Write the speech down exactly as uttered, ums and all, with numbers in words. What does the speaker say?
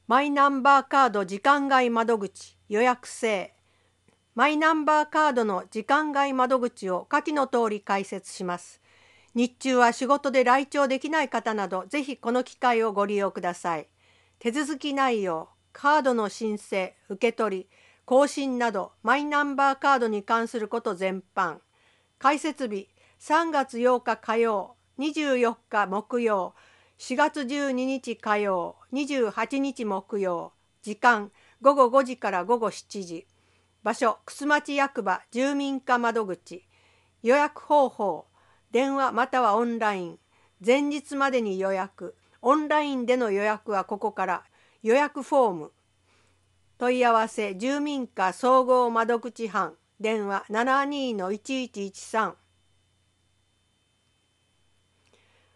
マイナンバーカード時間外窓口予約制。マイナンバーカードの時間外窓口を下記の通り解説します。日中は仕事で来庁できない方など、ぜひこの機会をご利用ください。手続き内容、カードの申請、受け取り、更新など、マイナンバーカードに関すること全般。開設日、さんがつようか火曜、にじゅうよっか木曜、しがつじゅうににち火曜、にじゅうはちにち木曜。時間、ごごごじからごごしちじ。場所、楠町役場住民課窓口。予約方法、電話またはオンライン。前日までに予約。オンラインでの予約はここから。予約フォーム。問い合わせ、住民課総合窓口班。電話ななにーのいちいちいちさん。